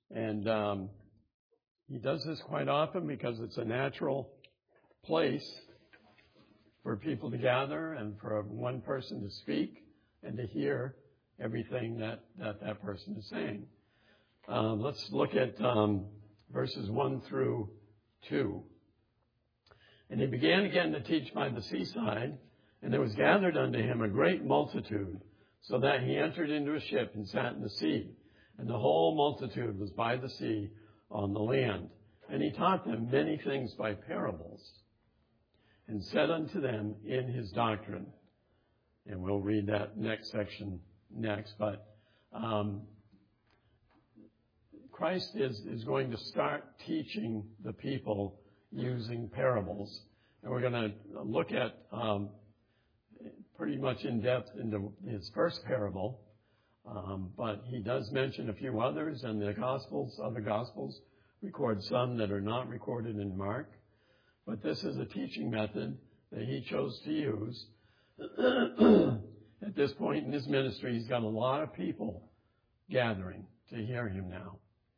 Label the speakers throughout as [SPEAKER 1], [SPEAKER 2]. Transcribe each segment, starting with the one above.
[SPEAKER 1] And he does this quite often because it's a natural place for people to gather and for one person to speak and to hear everything that person is saying. Let's look at verses 1 through 2. And he began again to teach by the seaside, and there was gathered unto him a great multitude, so that he entered into a ship and sat in the sea. And the whole multitude was by the sea on the land. And he taught them many things by parables, and said unto them in his doctrine. And we'll read that next section next, but Christ is going to start teaching the people using parables. And we're going to look at pretty much in depth into his first parable, but he does mention a few others, and the other Gospels record some that are not recorded in Mark. But this is a teaching method that he chose to use. At this point in his ministry, he's got a lot of people gathering to hear him now.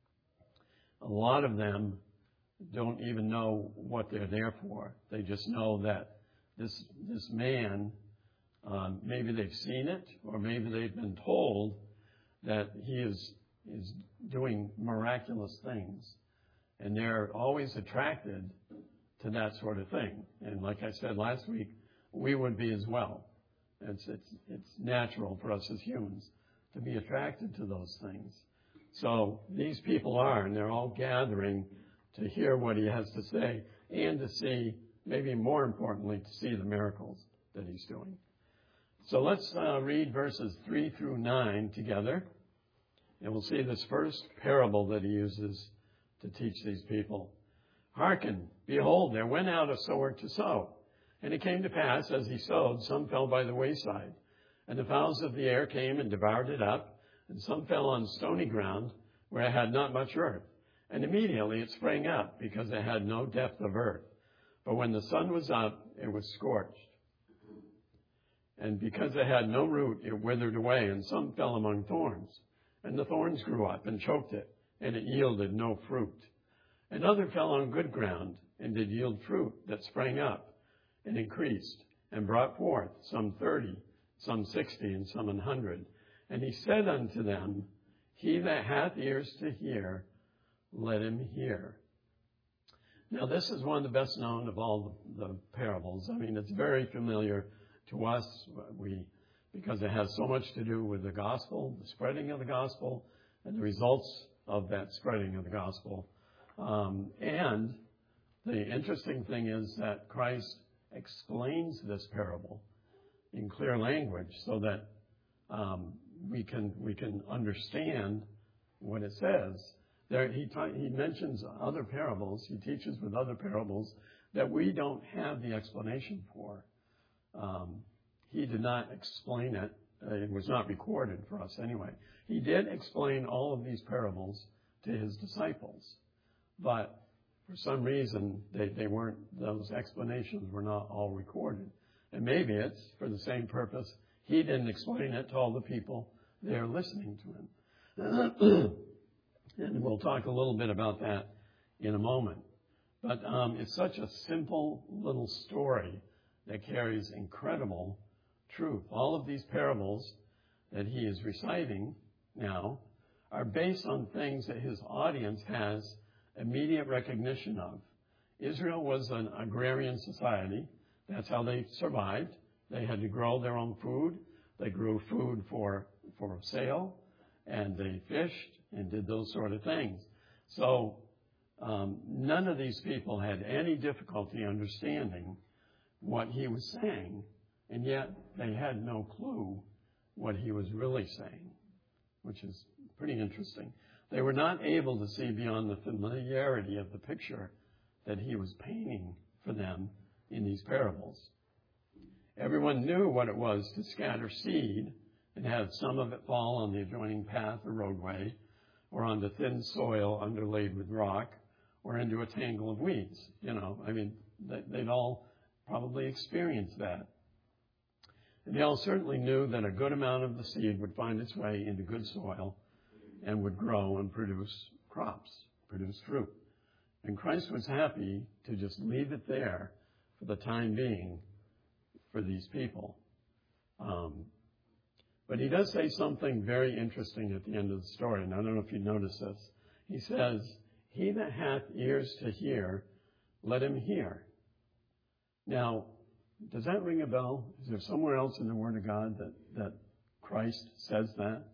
[SPEAKER 1] A lot of them don't even know what they're there for. They just know that this man, maybe they've seen it, or maybe they've been told that he is doing miraculous things. And they're always attracted to that sort of thing. And like I said last week, we would be as well. It's natural for us as humans to be attracted to those things. So these people are, and they're all gathering to hear what he has to say and to see, maybe more importantly, to see the miracles that he's doing. So let's read verses 3 through 9 together, and we'll see this first parable that he uses to teach these people. Hearken, behold, there went out a sower to sow. And it came to pass, as he sowed, some fell by the wayside, and the fowls of the air came and devoured it up, and some fell on stony ground, where it had not much earth. And immediately it sprang up, because it had no depth of earth. But when the sun was up, it was scorched. And because it had no root, it withered away, and some fell among thorns. And the thorns grew up and choked it, and it yielded no fruit. And other fell on good ground, and did yield fruit that sprang up, and increased, and brought forth some 30, some 60, and some 100. And he said unto them, He that hath ears to hear, let him hear. Now this is one of the best known of all the parables. I mean, it's very familiar to us, because it has so much to do with the gospel, the spreading of the gospel, and the results of that spreading of the gospel. And the interesting thing is that Christ explains this parable in clear language so that we can understand what it says. There, he mentions other parables. He teaches with other parables that we don't have the explanation for. He did not explain it. It was not recorded for us anyway. He did explain all of these parables to his disciples, but for some reason those explanations were not all recorded. And maybe it's for the same purpose. He didn't explain it to all the people there listening to him. And we'll talk a little bit about that in a moment. But it's such a simple little story that carries incredible truth. All of these parables that he is reciting now are based on things that his audience has immediate recognition of. Israel was an agrarian society. That's how they survived. They had to grow their own food. They grew food for sale, and they fished and did those sort of things. So none of these people had any difficulty understanding what he was saying, and yet they had no clue what he was really saying, which is pretty interesting. They were not able to see beyond the familiarity of the picture that he was painting for them in these parables. Everyone knew what it was to scatter seed and have some of it fall on the adjoining path or roadway, or on the thin soil underlaid with rock, or into a tangle of weeds. They'd all probably experienced that. And they all certainly knew that a good amount of the seed would find its way into good soil and would grow and produce crops, produce fruit. And Christ was happy to just leave it there for the time being for these people. But he does say something very interesting at the end of the story, and I don't know if you notice this. He says, "He that hath ears to hear, let him hear." Now, does that ring a bell? Is there somewhere else in the Word of God that Christ says that?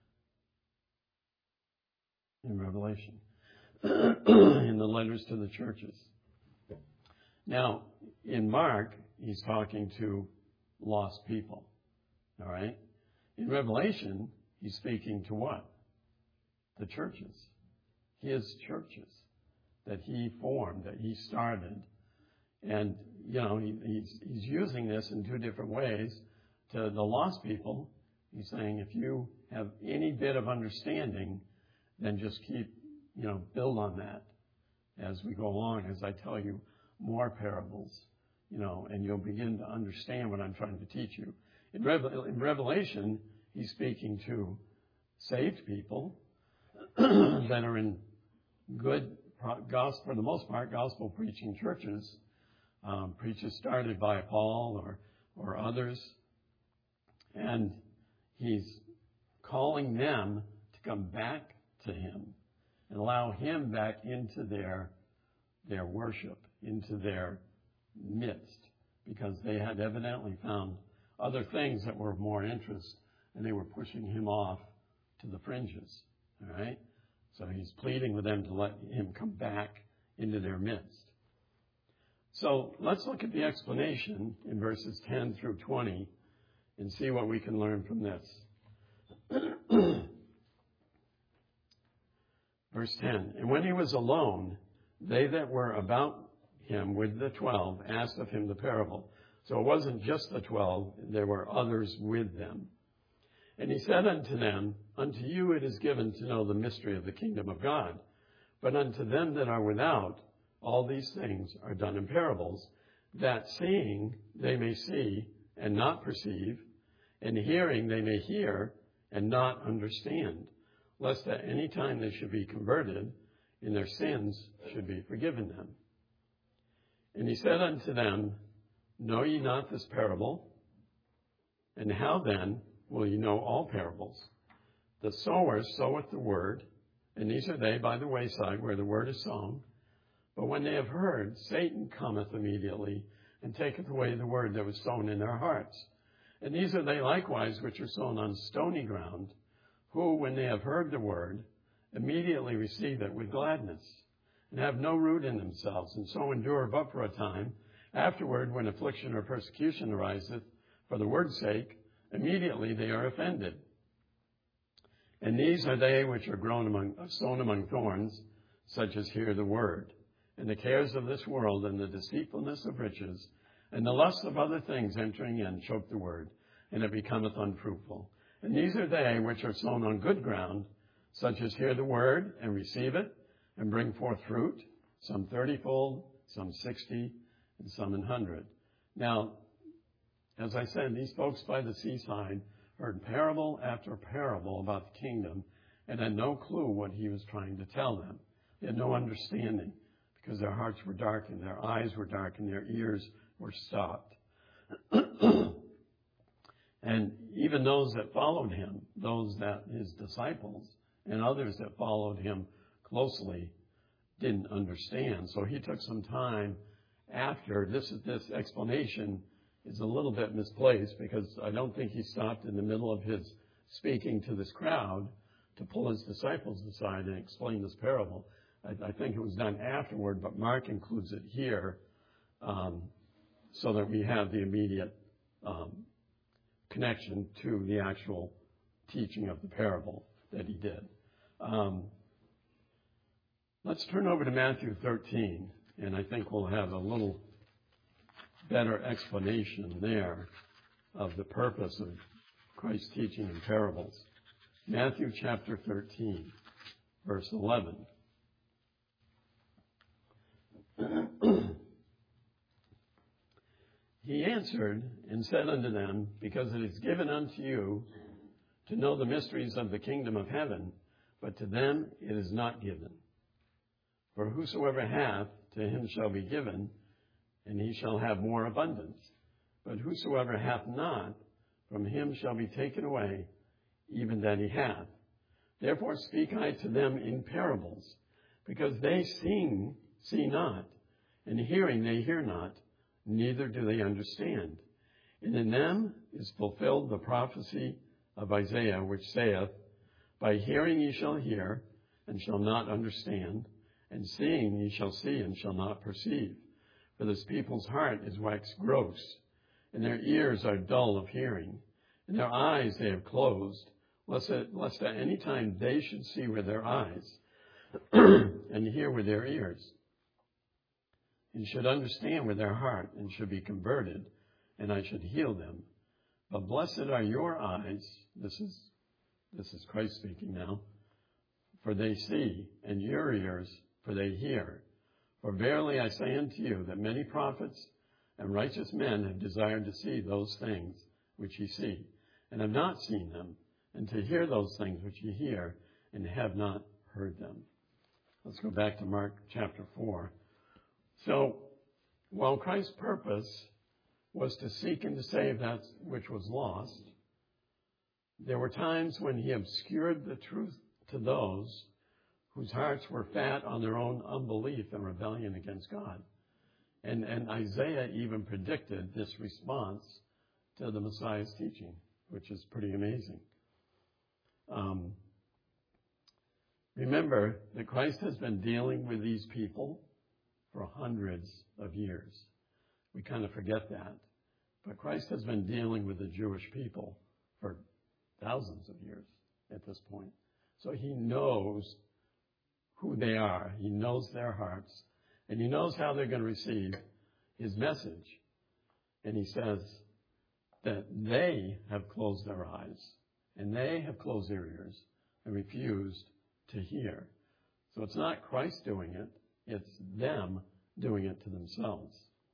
[SPEAKER 1] In Revelation. In the letters to the churches. Now, in Mark, he's talking to lost people. All right? In Revelation, he's speaking to what? The churches. His churches that he formed, that he started. And, you know, he's using this in two different ways. To the lost people, he's saying, if you have any bit of understanding, then just keep, build on that as we go along, as I tell you more parables, and you'll begin to understand what I'm trying to teach you. In Revelation, he's speaking to saved people that are in good gospel, for the most part, gospel preaching churches, preachers started by Paul or others, and he's calling them to come back to him and allow him back into their worship, into their midst, because they had evidently found other things that were of more interest, and they were pushing him off to the fringes. All right? So he's pleading with them to let him come back into their midst. So let's look at the explanation in verses 10 through 20 and see what we can learn from this. Verse 10, "And when he was alone, they that were about him with the 12 asked of him the parable." So it wasn't just the 12, there were others with them. "And he said unto them, Unto you it is given to know the mystery of the kingdom of God. But unto them that are without, all these things are done in parables, that seeing they may see and not perceive, and hearing they may hear and not understand, lest at any time they should be converted, and their sins should be forgiven them. And he said unto them, Know ye not this parable? And how then will ye know all parables? The sower soweth the word, and these are they by the wayside where the word is sown. But when they have heard, Satan cometh immediately, and taketh away the word that was sown in their hearts. And these are they likewise which are sown on stony ground, who, when they have heard the word, immediately receive it with gladness, and have no root in themselves, and so endure but for a time. Afterward, when affliction or persecution ariseth for the word's sake, immediately they are offended. And these are they which are sown among thorns, such as hear the word, and the cares of this world, and the deceitfulness of riches, and the lust of other things entering in choke the word, and it becometh unfruitful. And these are they which are sown on good ground, such as hear the word, and receive it, and bring forth fruit, some 30-fold, some 60, and some 100. Now, as I said, these folks by the seaside heard parable after parable about the kingdom and had no clue what he was trying to tell them. They had no understanding because their hearts were darkened, their eyes were darkened, their ears were stopped. And even those that followed him, his disciples and others that followed him closely, didn't understand. So he took some time after. This explanation is a little bit misplaced because I don't think he stopped in the middle of his speaking to this crowd to pull his disciples aside and explain this parable. I think it was done afterward, but Mark includes it here so that we have the immediate connection to the actual teaching of the parable that he did. Let's turn over to Matthew 13, and I think we'll have a little better explanation there of the purpose of Christ's teaching in parables. Matthew chapter 13, verse 11. He answered and said unto them, Because it is given unto you to know the mysteries of the kingdom of heaven, but to them it is not given. For whosoever hath, to him shall be given, and he shall have more abundance. But whosoever hath not, from him shall be taken away, even that he hath. Therefore speak I to them in parables, because they see not, and hearing they hear not, neither do they understand. And in them is fulfilled the prophecy of Isaiah, which saith, By hearing ye shall hear, and shall not understand, and seeing ye shall see, and shall not perceive. For this people's heart is waxed gross, and their ears are dull of hearing, and their eyes they have closed, lest at any time they should see with their eyes, and hear with their ears, and should understand with their heart, and should be converted, and I should heal them. But blessed are your eyes, this is Christ speaking now, for they see, and your ears, for they hear. For verily I say unto you that many prophets and righteous men have desired to see those things which ye see, and have not seen them, and to hear those things which ye hear, and have not heard them. Let's go back to Mark chapter 4. So, while Christ's purpose was to seek and to save that which was lost, there were times when he obscured the truth to those whose hearts were fat on their own unbelief and rebellion against God. And Isaiah even predicted this response to the Messiah's teaching, which is pretty amazing. Remember that Christ has been dealing with these people for hundreds of years. We kind of forget that. But Christ has been dealing with the Jewish people for thousands of years at this point. So he knows who they are. He knows their hearts. And he knows how they're going to receive his message. And he says that they have closed their eyes, and they have closed their ears and refused to hear. So it's not Christ doing it. It's them doing it to themselves.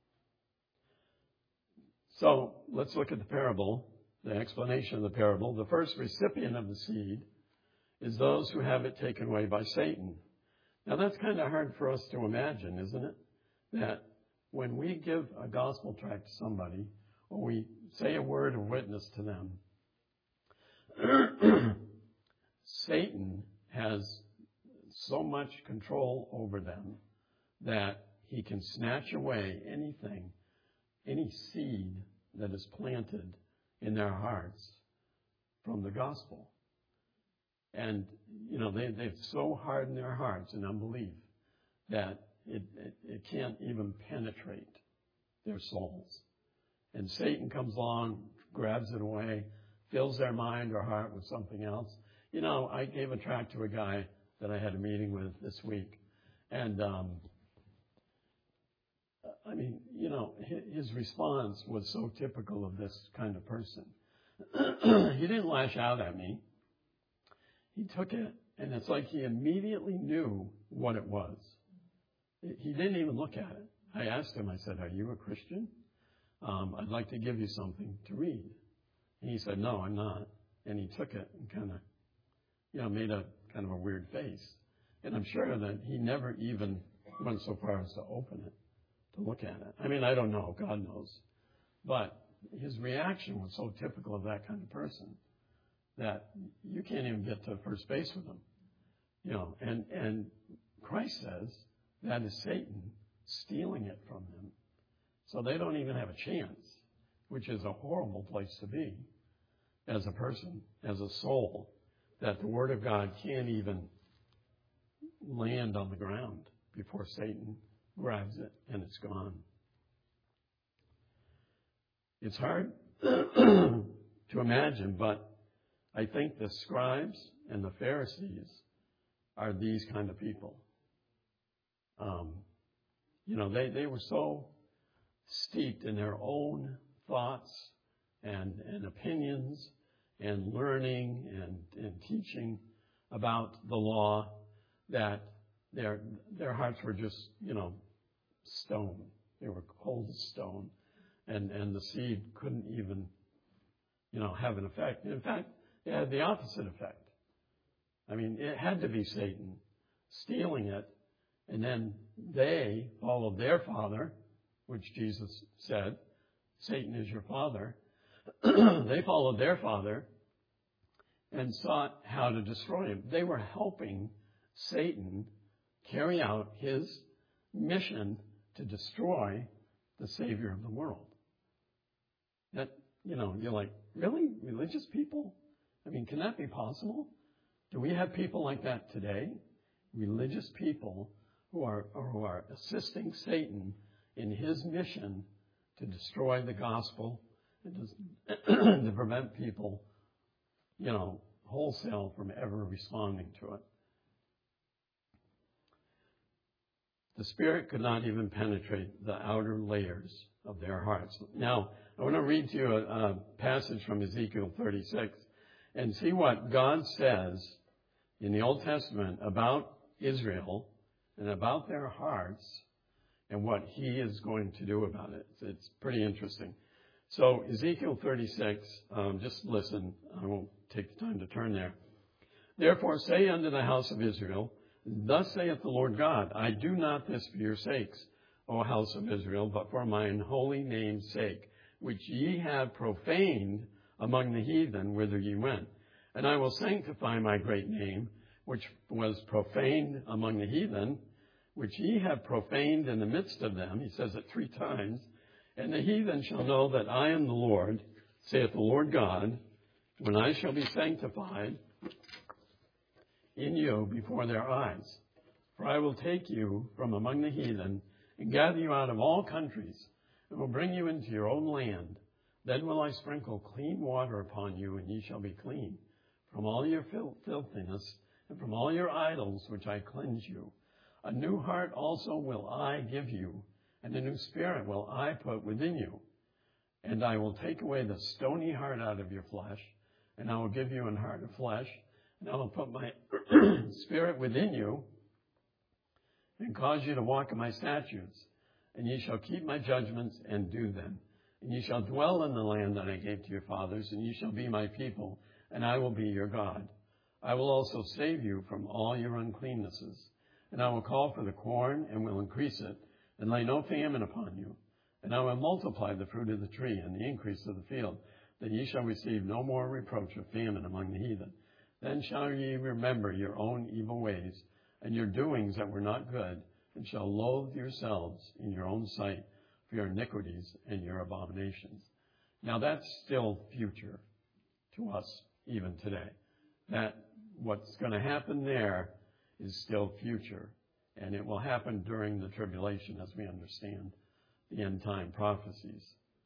[SPEAKER 1] So let's look at the parable, the explanation of the parable. The first recipient of the seed is those who have it taken away by Satan. Now that's kind of hard for us to imagine, isn't it? That when we give a gospel tract to somebody, or we say a word of witness to them, Satan has so much control over them that he can snatch away anything, any seed that is planted in their hearts from the gospel. And, you know, they've so hardened their hearts in unbelief that it can't even penetrate their souls. And Satan comes along, grabs it away, fills their mind or heart with something else. You know, I gave a tract to a guy that I had a meeting with this week. And, I mean, you know, his response was so typical of this kind of person. He didn't lash out at me. He took it, and it's like he immediately knew what it was. He didn't even look at it. I asked him, I said, "Are you a Christian? I'd like to give you something to read." And he said, "No, I'm not." And he took it and kind of, you know, made a kind of a weird face. And I'm sure that he never even went so far as to open it, to look at it. I mean, I don't know. God knows. But his reaction was so typical of that kind of person that you can't even get to first base with him. You know, and Christ says that is Satan stealing it from them. So they don't even have a chance, which is a horrible place to be as a person, as a soul, that the Word of God can't even land on the ground before Satan grabs it and it's gone. It's hard to imagine, but I think the scribes and the Pharisees are these kind of people. You know, they were so steeped in their own thoughts and opinions and learning and teaching about the law that their hearts were just, you know, stone. They were cold as stone. And the seed couldn't even, you know, have an effect. In fact, it had the opposite effect. I mean, it had to be Satan stealing it. And then they followed their father, which Jesus said, Satan is your father. They followed their father and sought how to destroy him. They were helping Satan carry out his mission to destroy the Savior of the world. That, you're like, really? Religious people? I mean, can that be possible? Do we have people like that today? Religious people who are assisting Satan in his mission to destroy the gospel and to prevent people, wholesale from ever responding to it. The Spirit could not even penetrate the outer layers of their hearts. Now, I want to read to you a passage from Ezekiel 36 and see what God says in the Old Testament about Israel and about their hearts and what he is going to do about it. It's pretty interesting. So Ezekiel 36, just listen. I won't take the time to turn there. Therefore say unto the house of Israel, thus saith the Lord God, I do not this for your sakes, O house of Israel, but for mine holy name's sake, which ye have profaned among the heathen whither ye went. And I will sanctify my great name, which was profaned among the heathen, which ye have profaned in the midst of them. He says it 3 times. And the heathen shall know that I am the Lord, saith the Lord God, when I shall be sanctified in you before their eyes. For I will take you from among the heathen and gather you out of all countries and will bring you into your own land. Then will I sprinkle clean water upon you, and ye shall be clean from all your filthiness and from all your idols which I cleanse you. A new heart also will I give you, and a new spirit will I put within you. And I will take away the stony heart out of your flesh, and I will give you an heart of flesh, and I will put my spirit within you, and cause you to walk in my statutes. And ye shall keep my judgments and do them. And ye shall dwell in the land that I gave to your fathers, and ye shall be my people, and I will be your God. I will also save you from all your uncleannesses. And I will call for the corn, and will increase it, and lay no famine upon you. And I will multiply the fruit of the tree, and the increase of the field, that ye shall receive no more reproach of famine among the heathen. Then shall ye remember your own evil ways, and your doings that were not good, and shall loathe yourselves in your own sight for your iniquities and your abominations. Now that's still future to us even today. That what's going to happen there is still future, and it will happen during the tribulation as we understand the end time prophecies.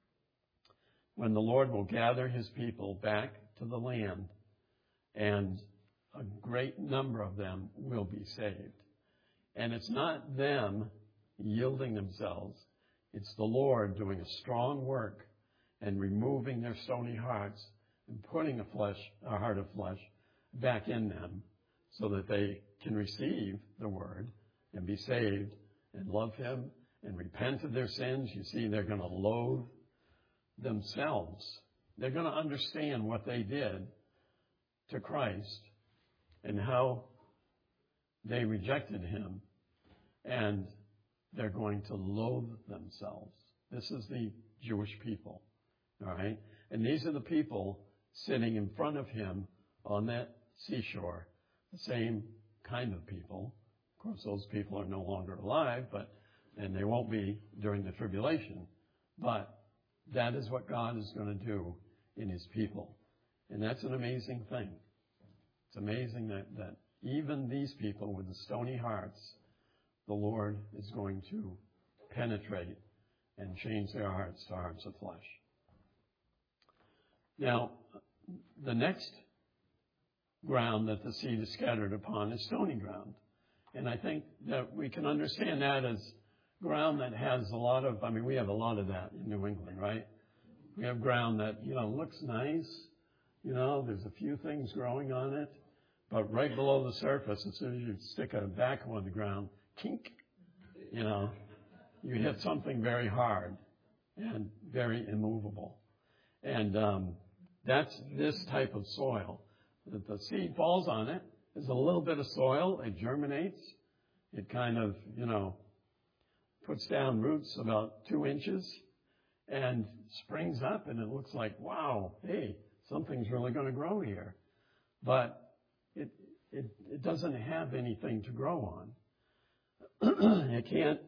[SPEAKER 1] When the Lord will gather his people back to the land, and a great number of them will be saved. And it's not them yielding themselves. It's the Lord doing a strong work and removing their stony hearts and putting a heart of flesh back in them so that they can receive the word and be saved and love him and repent of their sins. You see, they're going to loathe themselves. They're going to understand what they did to Christ and how they rejected him, and they're going to loathe themselves. This is the Jewish people, all right? And these are the people sitting in front of him on that seashore, the same kind of people. Of course, those people are no longer alive, and they won't be during the tribulation. But that is what God is going to do in his people. And that's an amazing thing. It's amazing that even these people with the stony hearts, the Lord is going to penetrate and change their hearts to hearts of flesh. Now, the next ground that the seed is scattered upon is stony ground. And I think that we can understand that as ground that has a lot of, we have a lot of that in New England, right? We have ground that, looks nice. There's a few things growing on it. But right below the surface, as soon as you stick a backhoe on the ground, kink, you hit something very hard and very immovable. And that's this type of soil. The seed falls on it, There's a little bit of soil. It germinates. It kind of, puts down roots about 2 inches and springs up, and it looks like, wow, hey, something's really going to grow here. But it doesn't have anything to grow on. It can't,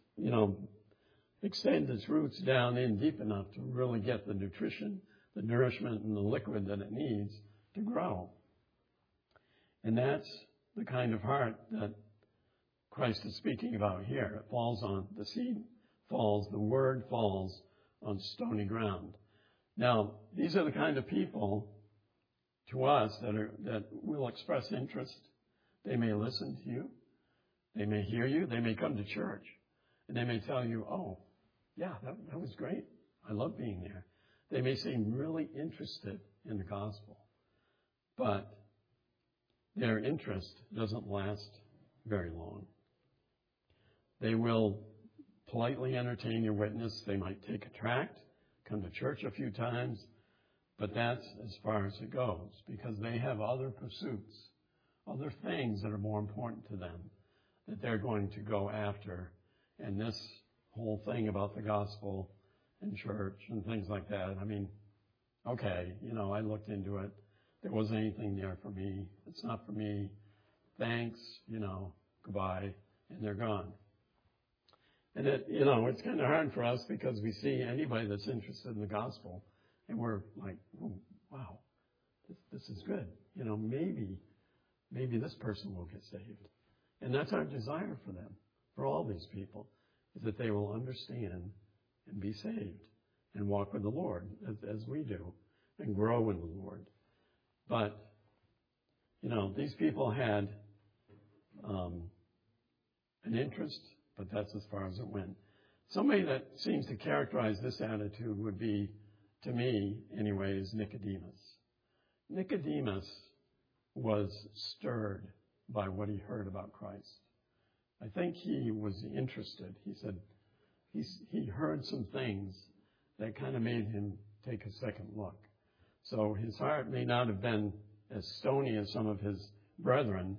[SPEAKER 1] extend its roots down in deep enough to really get the nutrition, the nourishment, and the liquid that it needs to grow. And that's the kind of heart that Christ is speaking about here. It falls on, the seed falls, the word falls on stony ground. Now, these are the kind of people to us that will express interest. They may listen to you. They may hear you. They may come to church. And they may tell you, oh, yeah, that was great. I love being there. They may seem really interested in the gospel. But their interest doesn't last very long. They will politely entertain your witness. They might take a tract, come to church a few times, but that's as far as it goes because they have other pursuits, other things that are more important to them that they're going to go after. And this whole thing about the gospel and church and things like that, okay, I looked into it. There wasn't anything there for me. It's not for me. Thanks, goodbye, and they're gone. And it's kind of hard for us because we see anybody that's interested in the gospel, and we're like, oh, wow, this is good. Maybe this person will get saved. And that's our desire for them, for all these people, is that they will understand and be saved and walk with the Lord as we do and grow in the Lord. But, these people had an interest, but that's as far as it went. Somebody that seems to characterize this attitude would be, to me anyways, Nicodemus. Nicodemus was stirred by what he heard about Christ. I think he was interested. He said he heard some things that kind of made him take a second look. So his heart may not have been as stony as some of his brethren.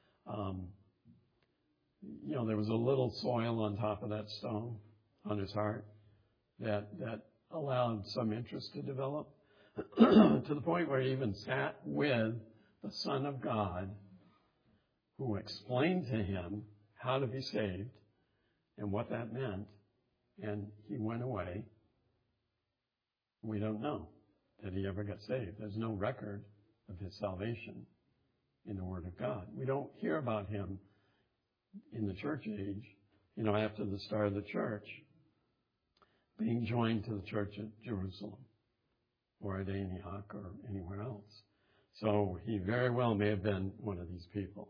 [SPEAKER 1] There was a little soil on top of that stone on his heart that allowed some interest to develop to the point where he even sat with the Son of God who explained to him how to be saved and what that meant. And he went away. We don't know that he ever got saved. There's no record of his salvation in the Word of God. We don't hear about him in the church age, after the start of the church, being joined to the church at Jerusalem or at Antioch or anywhere else. So he very well may have been one of these people.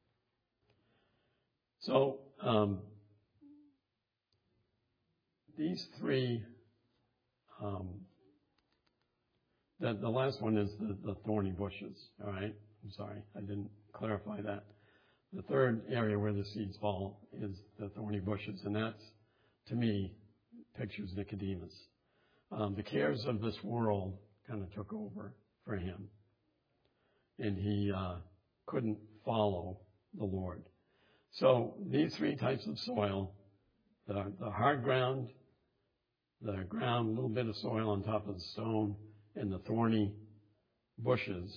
[SPEAKER 1] So these three, the last one is the thorny bushes, all right? I'm sorry, I didn't clarify that. The third area where the seeds fall is the thorny bushes, and that's, to me, pictures Nicodemus. The cares of this world kind of took over for him, and he couldn't follow the Lord. So these three types of soil, the hard ground, the ground, a little bit of soil on top of the stone, and the thorny bushes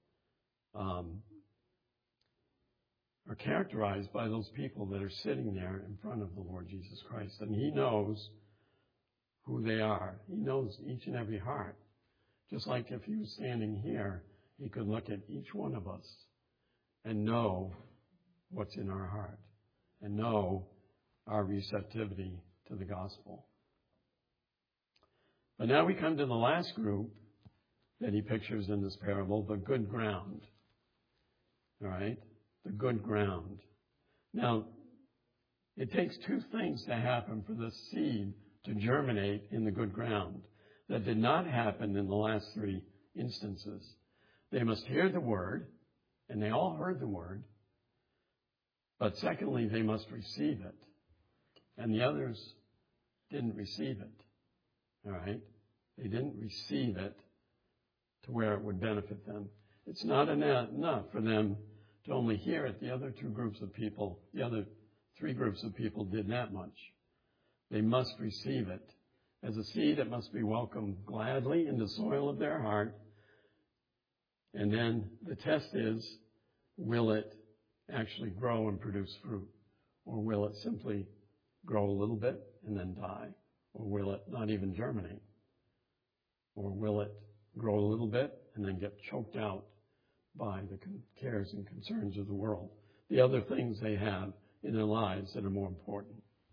[SPEAKER 1] are characterized by those people that are sitting there in front of the Lord Jesus Christ. And he knows who they are. He knows each and every heart. Just like if he was standing here, he could look at each one of us and know what's in our heart and know our receptivity to the gospel. But now we come to the last group that he pictures in this parable, the good ground. All right? The good ground. Now, it takes two things to happen for the seed to germinate in the good ground that did not happen in the last three instances. They must hear the word, and they all heard the word. But secondly, they must receive it. And the others didn't receive it. All right? They didn't receive it to where it would benefit them. It's not enough for them to only hear it. The other three groups of people did that much. They must receive it. As a seed, it must be welcomed gladly in the soil of their heart. And then the test is, will it actually grow and produce fruit? Or will it simply grow a little bit and then die? Or will it not even germinate? Or will it grow a little bit and then get choked out by the cares and concerns of the world, the other things they have in their lives that are more important?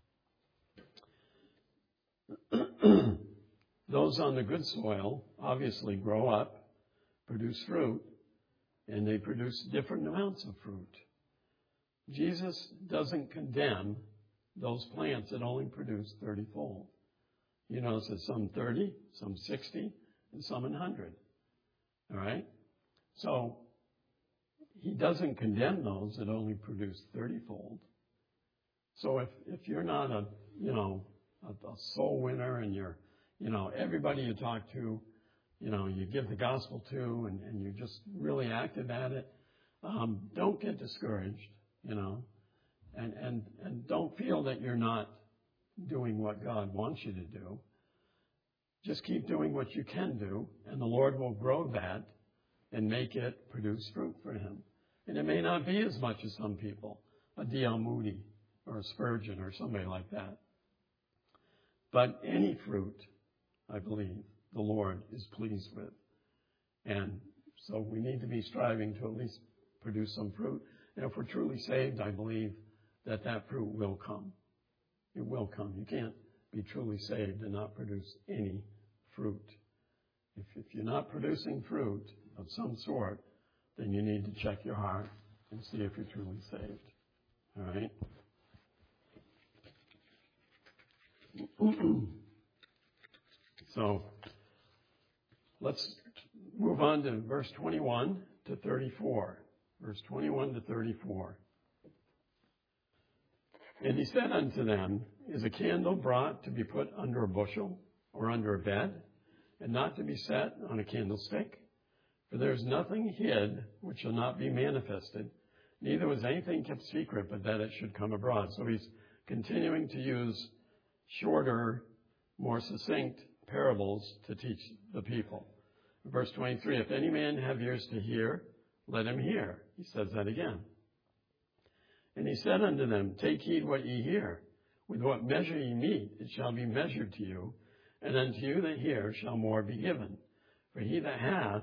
[SPEAKER 1] Those on the good soil obviously grow up, produce fruit, and they produce different amounts of fruit. Jesus doesn't condemn those plants that only produce 30-fold. You notice that some 30, some 60, and some 100. All right? So he doesn't condemn those that only produce 30-fold. So if you're not a soul winner and you're, everybody you talk to, you give the gospel to and you're just really active at it, don't get discouraged, and don't feel that you're not doing what God wants you to do. Just keep doing what you can do, and the Lord will grow that and make it produce fruit for him. And it may not be as much as some people, a D.L. Moody or a Spurgeon or somebody like that. But any fruit, I believe, the Lord is pleased with. And so we need to be striving to at least produce some fruit. And if we're truly saved, I believe that fruit will come. It will come. You can't be truly saved and not produce any fruit. If you're not producing fruit of some sort, then you need to check your heart and see if you're truly saved. All right? So let's move on to verse 21 to 34. Verse 21 to 34. And he said unto them, Is a candle brought to be put under a bushel or under a bed, and not to be set on a candlestick? For there is nothing hid which shall not be manifested, neither was anything kept secret, but that it should come abroad. So he's continuing to use shorter, more succinct parables to teach the people. Verse 23, If any man have ears to hear, let him hear. He says that again. And he said unto them, Take heed what ye hear. With what measure ye meet, it shall be measured to you, and unto you that hear shall more be given. For he that hath,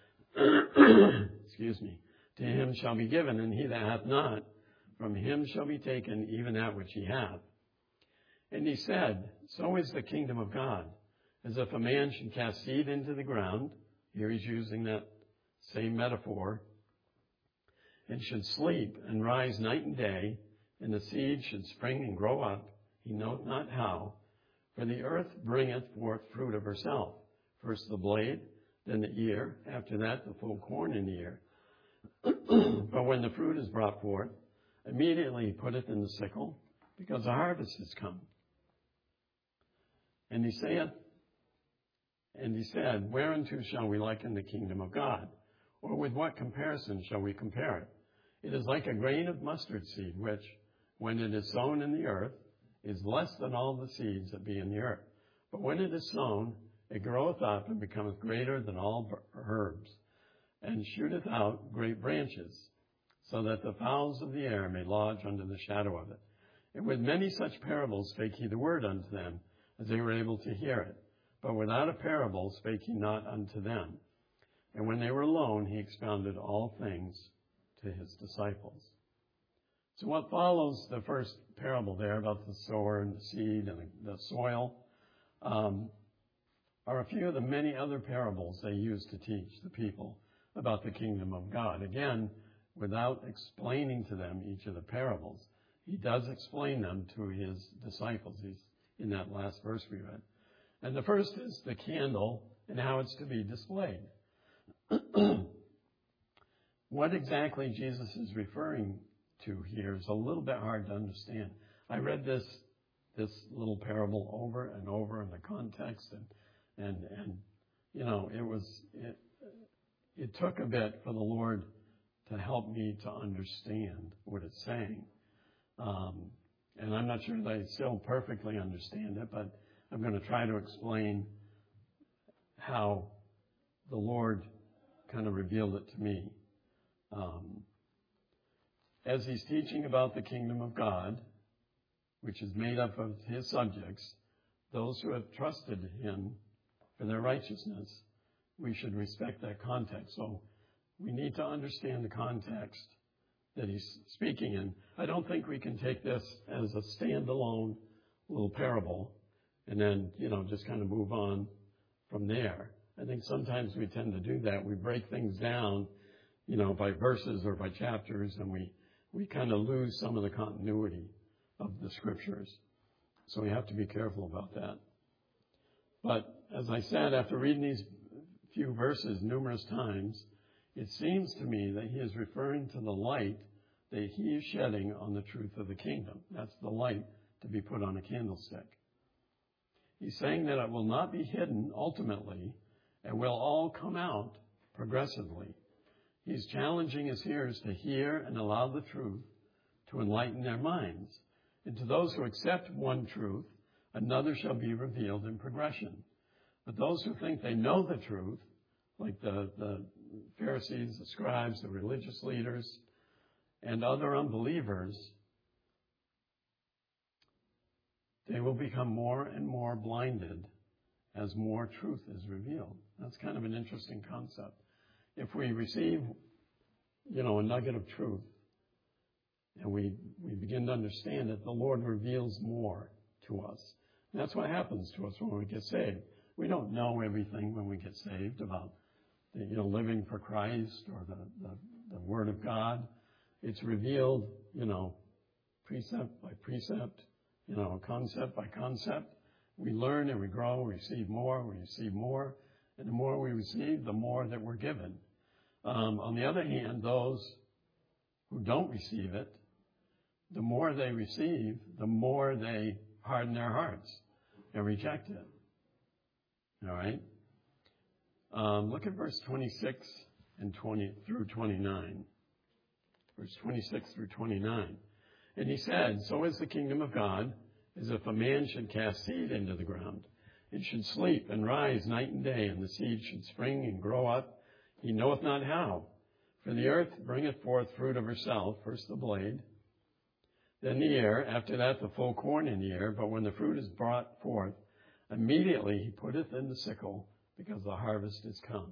[SPEAKER 1] to him shall be given, and he that hath not, from him shall be taken even that which he hath. And he said, So is the kingdom of God, as if a man should cast seed into the ground. Here he's using that same metaphor. And should sleep and rise night and day, and the seed should spring and grow up, he knoweth not how. For the earth bringeth forth fruit of herself, first the blade, then the ear, after that the full corn in the ear. But when the fruit is brought forth, immediately he putteth in the sickle, because the harvest is come. And he said, Whereunto shall we liken the kingdom of God? Or with what comparison shall we compare it? It is like a grain of mustard seed, which, when it is sown in the earth, is less than all the seeds that be in the earth. But when it is sown, it groweth up and becometh greater than all herbs, and shooteth out great branches, so that the fowls of the air may lodge under the shadow of it. And with many such parables spake he the word unto them, as they were able to hear it. But without a parable spake he not unto them. And when they were alone, he expounded all things to his disciples. So what follows the first parable there about the sower and the seed and the soil are a few of the many other parables they use to teach the people about the kingdom of God. Again, without explaining to them each of the parables, he does explain them to his disciples. He's in that last verse we read. And the first is the candle and how it's to be displayed. What exactly Jesus is referring to here is a little bit hard to understand. I read this little parable over and over in the context, and it took a bit for the Lord to help me to understand what it's saying. And I'm not sure that I still perfectly understand it, but I'm going to try to explain how the Lord kind of revealed it to me. As he's teaching about the kingdom of God, which is made up of his subjects, those who have trusted him for their righteousness, we should respect that context. So we need to understand the context that he's speaking in. I don't think we can take this as a standalone little parable and then, just kind of move on from there. I think sometimes we tend to do that. We break things down, by verses or by chapters, and we kind of lose some of the continuity of the scriptures. So we have to be careful about that. But as I said, after reading these few verses numerous times, it seems to me that he is referring to the light that he is shedding on the truth of the kingdom. That's the light to be put on a candlestick. He's saying that it will not be hidden ultimately, and will all come out progressively. He's challenging his hearers to hear and allow the truth to enlighten their minds. And to those who accept one truth, another shall be revealed in progression. But those who think they know the truth, like the Pharisees, the scribes, the religious leaders, and other unbelievers, they will become more and more blinded as more truth is revealed. That's kind of an interesting concept. If we receive, a nugget of truth, and we begin to understand it, the Lord reveals more to us. And that's what happens to us when we get saved. We don't know everything when we get saved about, living for Christ or the Word of God. It's revealed, precept by precept, concept by concept. We learn and we grow, we receive more, and the more we receive, the more that we're given. On the other hand, those who don't receive it, the more they receive, the more they harden their hearts and reject it. All right? Look at verse 26 and 20 through 29. Verse 26 through 29. And he said, "So is the kingdom of God, as if a man should cast seed into the ground. It should sleep and rise night and day, and the seed should spring and grow up. He knoweth not how. For the earth bringeth forth fruit of herself, first the blade, then the ear, after that the full corn in the ear. But when the fruit is brought forth, immediately he putteth in the sickle, because the harvest is come."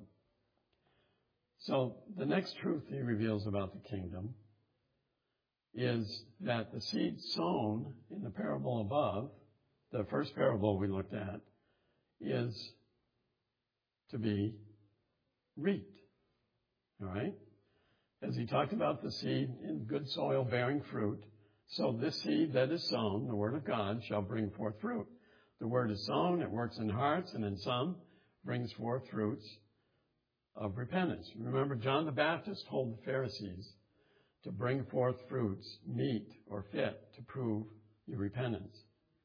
[SPEAKER 1] So the next truth he reveals about the kingdom is that the seed sown in the parable above, the first parable we looked at, is to be reaped. All right? As he talked about the seed in good soil bearing fruit, so this seed that is sown, the word of God, shall bring forth fruit. The word is sown, it works in hearts, and in some brings forth fruits of repentance. Remember, John the Baptist told the Pharisees to bring forth fruits, meet or fit, to prove your repentance.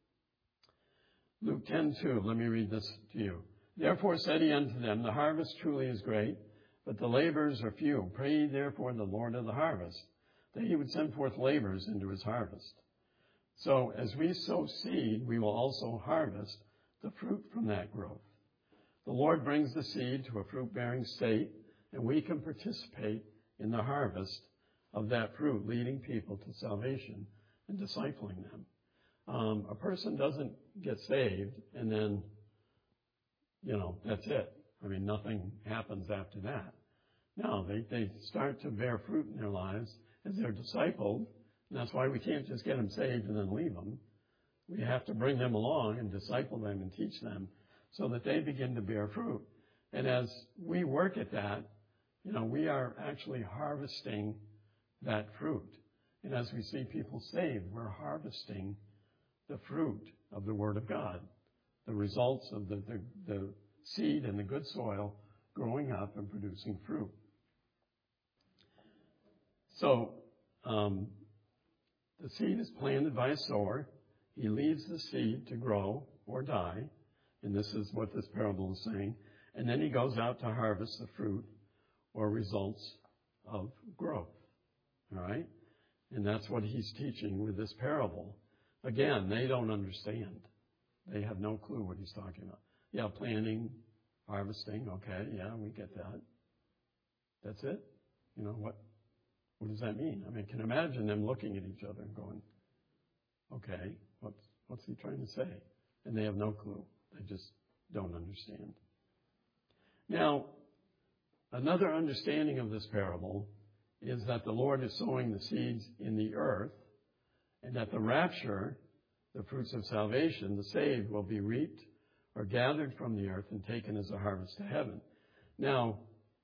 [SPEAKER 1] Luke 10:2, let me read this to you. "Therefore said he unto them, The harvest truly is great, but the laborers are few. Pray ye therefore the Lord of the harvest, that he would send forth laborers into his harvest." So as we sow seed, we will also harvest the fruit from that growth. The Lord brings the seed to a fruit-bearing state, and we can participate in the harvest of that fruit, leading people to salvation and discipling them. A person doesn't get saved and then, that's it. I mean, nothing happens after that. No, they start to bear fruit in their lives as they're discipled. And that's why we can't just get them saved and then leave them. We have to bring them along and disciple them and teach them so that they begin to bear fruit. And as we work at that, we are actually harvesting that fruit. And as we see people saved, we're harvesting the fruit of the Word of God, the results of the seed in the good soil growing up and producing fruit. So, the seed is planted by a sower. He leaves the seed to grow or die, and this is what this parable is saying. And then he goes out to harvest the fruit or results of growth. All right? And that's what he's teaching with this parable. Again, they don't understand. They have no clue what he's talking about. Yeah, planting, harvesting, okay, yeah, we get that. That's it? What does that mean? I mean, I can imagine them looking at each other and going, okay, what's he trying to say? And they have no clue. They just don't understand. Now, another understanding of this parable is that the Lord is sowing the seeds in the earth, and at the rapture, the fruits of salvation, the saved, will be reaped or gathered from the earth and taken as a harvest to heaven. Now,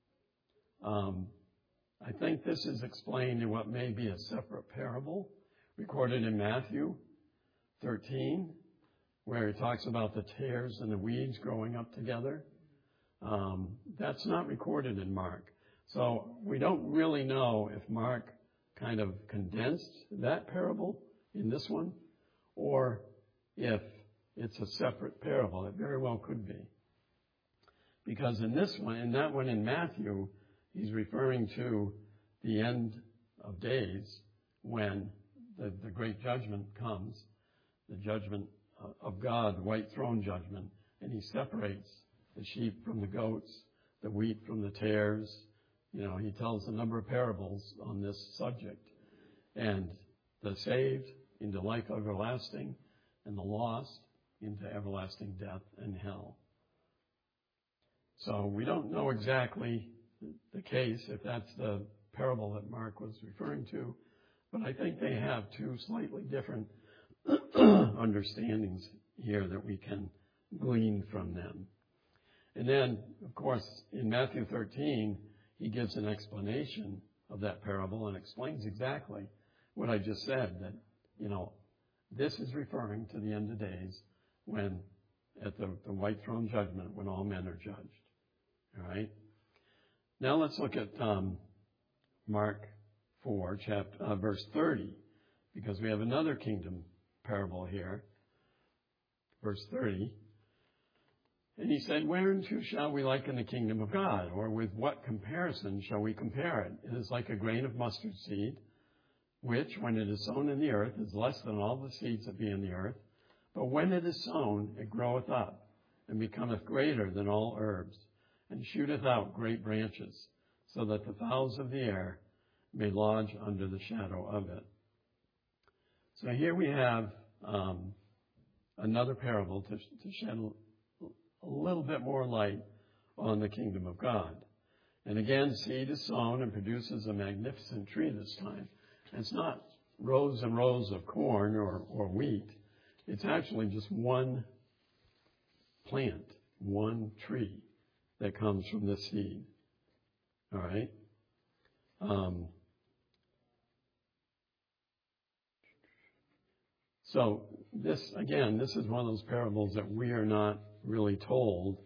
[SPEAKER 1] I think this is explained in what may be a separate parable recorded in Matthew 13, where he talks about the tares and the weeds growing up together. That's not recorded in Mark. So we don't really know if Mark kind of condensed that parable in this one, or if it's a separate parable. It very well could be. Because in this one, in that one in Matthew, he's referring to the end of days when the great judgment comes, the judgment of God, the white throne judgment, and he separates the sheep from the goats, the wheat from the tares. He tells a number of parables on this subject. And the saved into life everlasting, and the lost into everlasting death and hell. So we don't know exactly the case, if that's the parable that Mark was referring to, but I think they have two slightly different understandings here that we can glean from them. And then, of course, in Matthew 13, he gives an explanation of that parable and explains exactly what I just said, that, this is referring to the end of days when, at the white throne judgment, when all men are judged. All right? Now let's look at Mark 4, verse 30, because we have another kingdom parable here. Verse 30. And he said, whereunto shall we liken the kingdom of God? Or with what comparison shall we compare it? It is like a grain of mustard seed, which, when it is sown in the earth, is less than all the seeds that be in the earth. But when it is sown, it groweth up, and becometh greater than all herbs, and shooteth out great branches, so that the fowls of the air may lodge under the shadow of it. So here we have another parable to shed a little bit more light on the kingdom of God. And again, seed is sown and produces a magnificent tree this time. It's not rows and rows of corn or wheat. It's actually just one plant, one tree that comes from this seed. All right? So this is one of those parables that we are not really told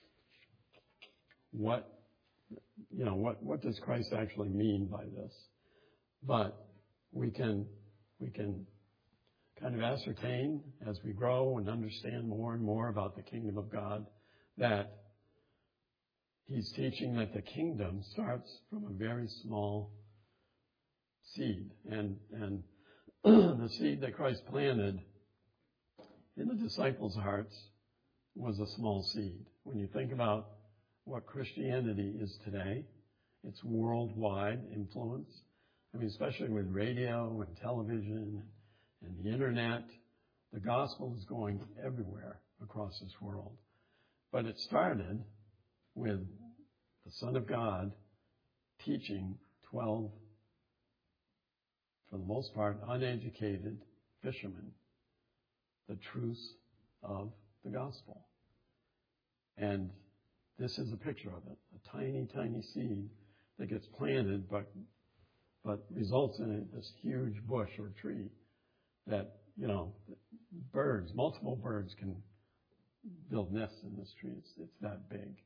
[SPEAKER 1] what does Christ actually mean by this. But we can kind of ascertain as we grow and understand more and more about the kingdom of God that he's teaching that the kingdom starts from a very small seed. And the seed that Christ planted in the disciples' hearts was a small seed. When you think about what Christianity is today, its worldwide influence, I mean, especially with radio and television and the internet, the gospel is going everywhere across this world. But it started with the Son of God teaching 12, for the most part, uneducated fishermen the truths of the gospel. And this is a picture of it, a tiny, tiny seed that gets planted but results in this huge bush or tree that, multiple birds can build nests in this tree. It's that big.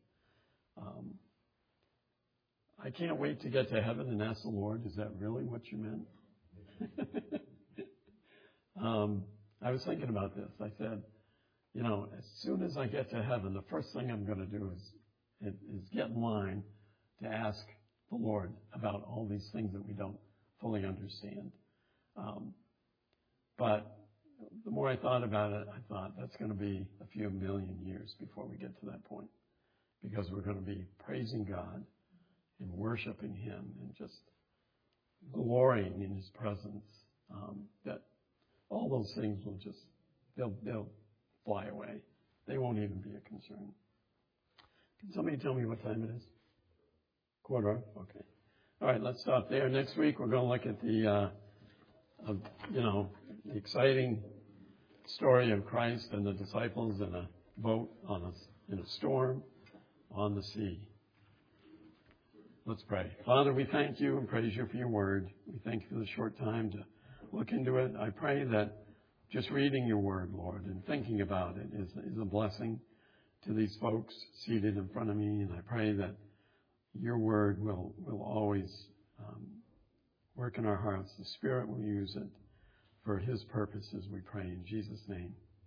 [SPEAKER 1] I can't wait to get to heaven and ask the Lord, is that really what you meant? I was thinking about this. I said, as soon as I get to heaven, the first thing I'm going to do is get in line to ask the Lord about all these things that we don't fully understand. But the more I thought about it, I thought that's going to be a few million years before we get to that point, because we're going to be praising God and worshiping Him and just glorying in His presence. That all those things will just, they'll fly away. They won't even be a concern. Can somebody tell me what time it is? 1:15? Okay. All right, let's stop there. Next week we're going to look at the exciting story of Christ and the disciples in a boat in a storm on the sea. Let's pray. Father, we thank you and praise you for your word. We thank you for the short time to look into it. I pray that just reading your word, Lord, and thinking about it is a blessing to these folks seated in front of me. And I pray that your word will always work in our hearts. The Spirit will use it for His purposes, we pray in Jesus' name.